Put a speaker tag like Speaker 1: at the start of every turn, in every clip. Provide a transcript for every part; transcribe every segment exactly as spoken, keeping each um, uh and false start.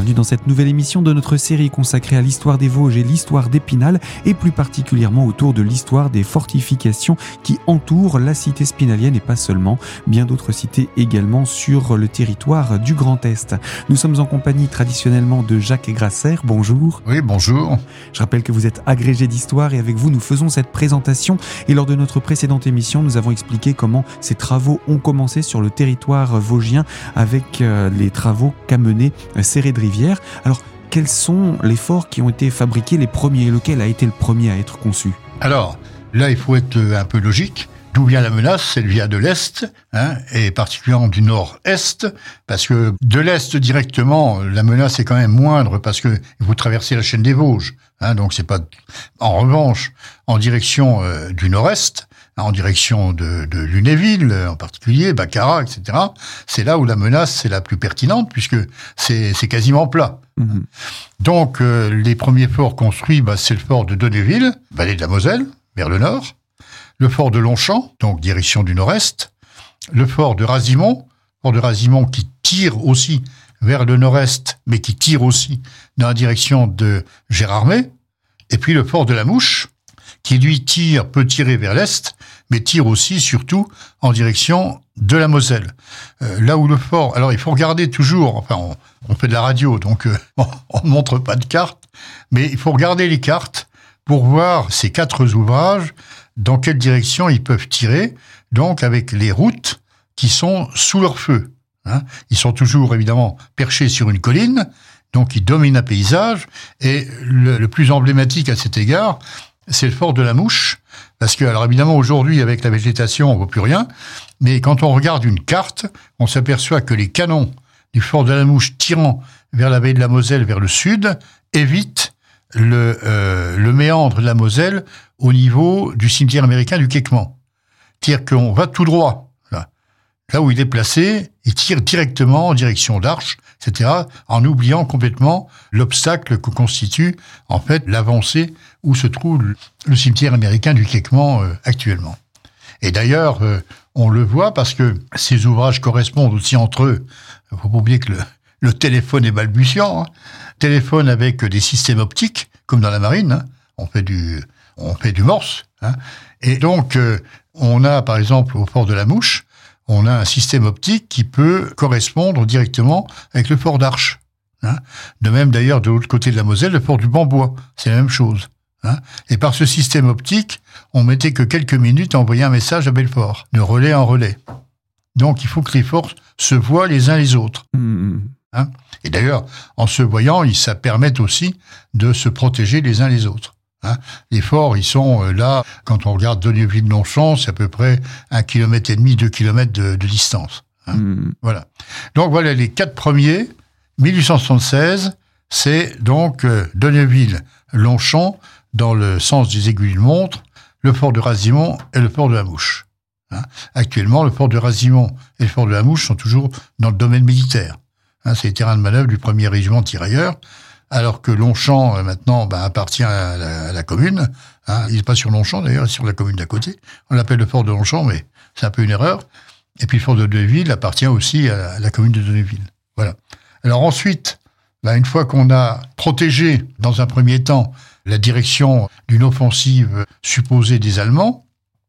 Speaker 1: bienvenue dans cette nouvelle émission de notre série consacrée à l'histoire des Vosges et l'histoire d'Épinal, et plus particulièrement autour de l'histoire des fortifications qui entourent la cité spinalienne et pas seulement, bien d'autres cités également sur le territoire du Grand Est. Nous sommes en compagnie traditionnellement de Jacques Grasser, bonjour.
Speaker 2: Oui, bonjour.
Speaker 1: Je rappelle que vous êtes agrégé d'histoire et avec vous nous faisons cette présentation, et lors de notre précédente émission nous avons expliqué comment ces travaux ont commencé sur le territoire vosgien avec euh, les travaux qu'a mené Céré de Rivière. Alors, quels sont les forts qui ont été fabriqués les premiers? Lequel a été le premier à être conçu?
Speaker 2: Alors, là, il faut être un peu logique. D'où vient la menace? Elle vient de l'Est, hein, et particulièrement du Nord-Est, parce que de l'Est directement, la menace est quand même moindre, parce que vous traversez la chaîne des Vosges, hein, donc c'est pas... En revanche, en direction euh, du Nord-Est, en direction de, de Lunéville, en particulier, Baccarat, et cetera, c'est là où la menace c'est la plus pertinente, puisque c'est, c'est quasiment plat. Mmh. Donc, euh, les premiers forts construits, bah, c'est le fort de Donneville, vallée de la Moselle, vers le nord, le fort de Longchamp, donc direction du nord-est, le fort de Razimont, fort de Razimont qui tire aussi vers le nord-est, mais qui tire aussi dans la direction de Gérardmer, et puis le fort de la Mouche, qui lui tire, peut tirer vers l'est, mais tire aussi, surtout, en direction de la Moselle. Euh, là où le fort... Alors, il faut regarder toujours... Enfin, on, on fait de la radio, donc euh, on ne montre pas de carte, mais il faut regarder les cartes pour voir ces quatre ouvrages, dans quelle direction ils peuvent tirer, donc avec les routes qui sont sous leur feu. Hein. Ils sont toujours, évidemment, perchés sur une colline, donc ils dominent un paysage, et le, le plus emblématique à cet égard... c'est le fort de la Mouche, parce que, alors évidemment, aujourd'hui, avec la végétation, on ne voit plus rien, mais quand on regarde une carte, on s'aperçoit que les canons du fort de la Mouche tirant vers la baie de la Moselle, vers le sud, évitent le, euh, le méandre de la Moselle au niveau du cimetière américain du Quéquement. C'est-à-dire qu'on va tout droit, là. Là où il est placé, il tire directement en direction d'Arches, et cetera, en oubliant complètement l'obstacle que constitue, en fait, l'avancée où se trouve le cimetière américain du Quéquement euh, actuellement. Et d'ailleurs, euh, on le voit parce que ces ouvrages correspondent aussi entre eux. Il ne faut pas oublier que le, le téléphone est balbutiant. Hein. Téléphone avec des systèmes optiques, comme dans la marine. Hein. On fait du, on fait du morse. Hein. Et donc, euh, on a, par exemple, au fort de la Mouche, on a un système optique qui peut correspondre directement avec le fort d'Arches. Hein. De même, d'ailleurs, de l'autre côté de la Moselle, le fort du Bambois, c'est la même chose. Hein. Et par ce système optique, on mettait que quelques minutes à envoyer un message à Belfort, de relais en relais. Donc, il faut que les forts se voient les uns les autres. Mmh. Hein. Et d'ailleurs, en se voyant, ça permet aussi de se protéger les uns les autres. Hein. Les forts, ils sont euh, là, quand on regarde Donneville-Longchamp, c'est à peu près un kilomètre et demi, deux kilomètres de, de distance. Hein. Mmh. Voilà. Donc voilà, les quatre premiers, mille huit cent soixante-seize, c'est donc euh, Donneville-Longchamp, dans le sens des aiguilles de montre, le fort de Razimont et le fort de la Mouche. Hein. Actuellement, le fort de Razimont et le fort de la Mouche sont toujours dans le domaine militaire. Hein, c'est les terrains de manœuvre du premier régiment de tirailleurs, alors que Longchamp, euh, maintenant, bah, appartient à la, à la commune. Hein. Il n'est pas sur Longchamp, d'ailleurs, il est sur la commune d'à côté. On l'appelle le fort de Longchamp, mais c'est un peu une erreur. Et puis le fort de Donneville appartient aussi à la, à la commune de Donneville. Voilà. Alors ensuite, bah, une fois qu'on a protégé, dans un premier temps, la direction d'une offensive supposée des Allemands,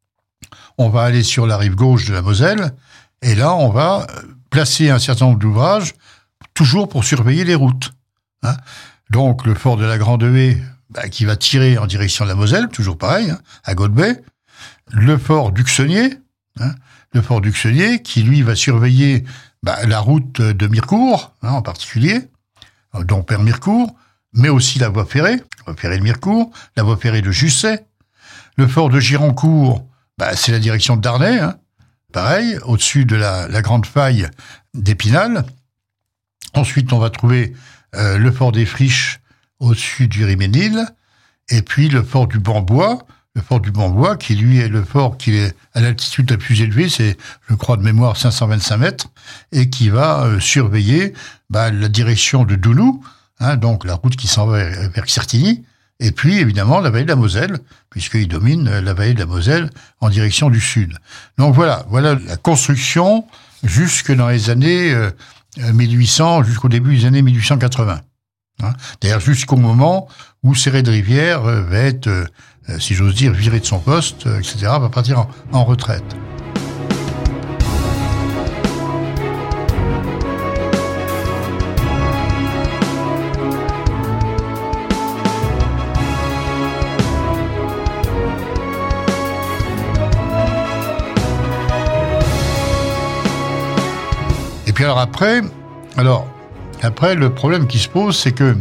Speaker 2: on va aller sur la rive gauche de la Moselle, et là, on va placer un certain nombre d'ouvrages, toujours pour surveiller les routes. Hein. Donc, le fort de la Grande Haie, bah, qui va tirer en direction de la Moselle, toujours pareil, hein, à Godebey. Le fort d'Uxenier, hein, le fort d'Uxenier, qui, lui, va surveiller bah, la route de Mirecourt, hein, en particulier, dont Père Mirecourt, mais aussi la voie ferrée, la voie ferrée de Mirecourt, la voie ferrée de Jussey. Le fort de Gironcourt, bah, c'est la direction de Darney, hein, pareil, au-dessus de la, la grande faille d'Épinal. Ensuite, on va trouver euh, le fort des Friches au-dessus du Riménil, et puis le fort du Bambois, le fort du Bambois, qui lui est le fort qui est à l'altitude la plus élevée, c'est, je crois de mémoire, cinq cent vingt-cinq mètres, et qui va euh, surveiller bah, la direction de Dounou, hein, donc la route qui s'en va vers, vers Certigny, et puis évidemment la vallée de la Moselle, puisqu'il domine la vallée de la Moselle en direction du sud. Donc voilà, voilà la construction jusque dans les années euh, mille huit cents, jusqu'au début des années mille huit cent quatre-vingts. Hein. D'ailleurs, jusqu'au moment où Céré de Rivière euh, va être, euh, si j'ose dire, viré de son poste, euh, et cetera, va partir en, en retraite. Et puis alors après, alors, après, le problème qui se pose, c'est que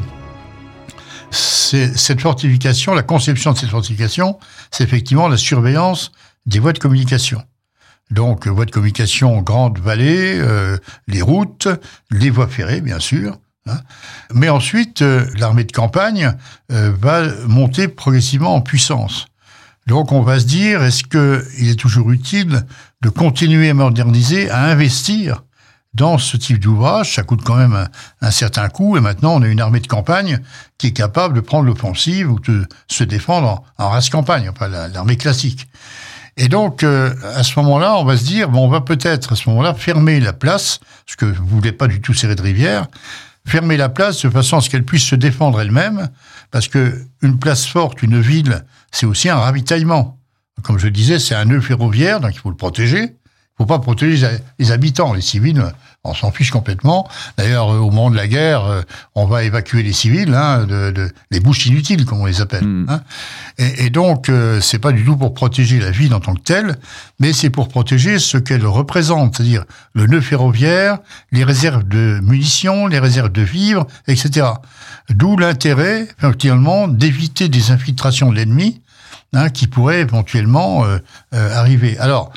Speaker 2: c'est, cette fortification, la conception de cette fortification, c'est effectivement la surveillance des voies de communication. Donc, voies de communication, grandes vallées, euh, les routes, les voies ferrées, bien sûr. Hein. Mais ensuite, euh, l'armée de campagne euh, va monter progressivement en puissance. Donc, on va se dire, est-ce qu'il est toujours utile de continuer à moderniser, à investir dans ce type d'ouvrage? Ça coûte quand même un, un certain coût, et maintenant on a une armée de campagne qui est capable de prendre l'offensive ou de se défendre en, en race campagne, enfin la, l'armée classique. Et donc, euh, à ce moment-là, on va se dire, bon, on va peut-être à ce moment-là fermer la place, ce que vous voulez pas du tout Céré de Rivière, fermer la place de façon à ce qu'elle puisse se défendre elle-même, parce que une place forte, une ville, c'est aussi un ravitaillement. Comme je disais, c'est un nœud ferroviaire, donc il faut le protéger. Il ne faut pas protéger les habitants. Les civils, on s'en fiche complètement. D'ailleurs, au moment de la guerre, on va évacuer les civils, hein, de, de, les bouches inutiles, comme on les appelle. Mmh. Hein. Et, et donc, euh, c'est pas du tout pour protéger la ville en tant que telle, mais c'est pour protéger ce qu'elle représente, c'est-à-dire le nœud ferroviaire, les réserves de munitions, les réserves de vivres, et cetera. D'où l'intérêt, actuellement, d'éviter des infiltrations de l'ennemi, hein, qui pourraient éventuellement euh, euh, arriver. Alors,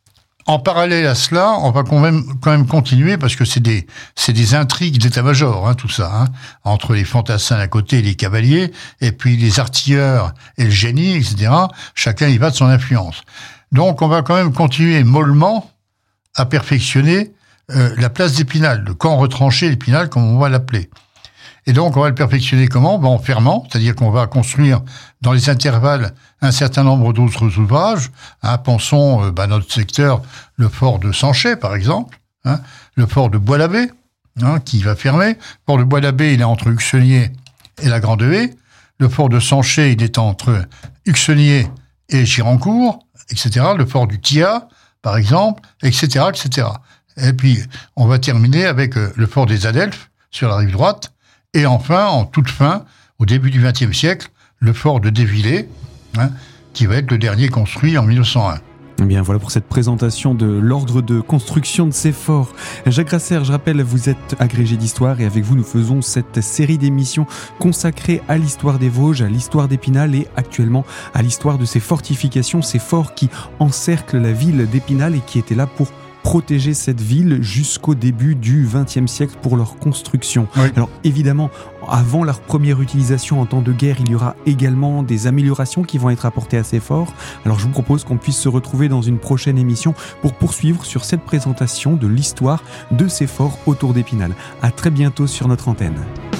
Speaker 2: en parallèle à cela, on va quand même, quand même continuer, parce que c'est des, c'est des intrigues d'état-major, hein, tout ça, hein, entre les fantassins d'un côté et les cavaliers, et puis les artilleurs et le génie, et cetera. Chacun y va de son influence. Donc, on va quand même continuer mollement à perfectionner euh, la place d'Épinal, le camp retranché d'Épinal, comme on va l'appeler. Et donc, on va le perfectionner comment? Ben, en fermant, c'est-à-dire qu'on va construire dans les intervalles un certain nombre d'autres ouvrages. Hein, pensons, euh, ben, notre secteur, le fort de Sanchet, par exemple, hein, le fort de Bois-l'Abbé, hein, qui va fermer. Le fort de Bois-l'Abbé, il est entre Uxenier et la Grande Haie. Le fort de Sanchet, il est entre Uxenier et Girancourt, et cetera. Le fort du Thia, par exemple, et cetera, et cetera. Et puis, on va terminer avec euh, le fort des Adelphes, sur la rive droite. Et enfin, en toute fin, au début du vingtième siècle, le fort de Dévillers, hein, qui va être le dernier construit en mille neuf cent un.
Speaker 1: Eh bien, voilà pour cette présentation de l'ordre de construction de ces forts. Jacques Grasser, je rappelle, vous êtes agrégé d'histoire et avec vous, nous faisons cette série d'émissions consacrées à l'histoire des Vosges, à l'histoire d'Épinal et actuellement à l'histoire de ces fortifications, ces forts qui encerclent la ville d'Épinal et qui étaient là pour protéger cette ville jusqu'au début du vingtième siècle pour leur construction. Oui. Alors évidemment, avant leur première utilisation en temps de guerre, il y aura également des améliorations qui vont être apportées à ces forts. Alors je vous propose qu'on puisse se retrouver dans une prochaine émission pour poursuivre sur cette présentation de l'histoire de ces forts autour d'Épinal. À très bientôt sur notre antenne.